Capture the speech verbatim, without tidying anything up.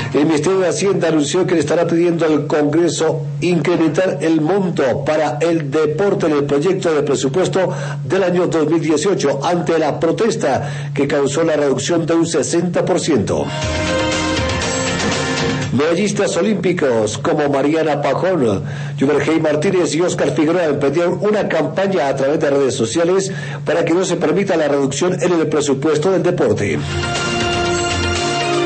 El Ministerio de Hacienda anunció que le estará pidiendo al Congreso incrementar el monto para el deporte en el proyecto de presupuesto del año dos mil dieciocho ante la protesta que causó la reducción de un sesenta por ciento. Medallistas olímpicos como Mariana Pajón, Yubergey Martínez y Óscar Figueroa emprendieron una campaña a través de redes sociales para que no se permita la reducción en el presupuesto del deporte.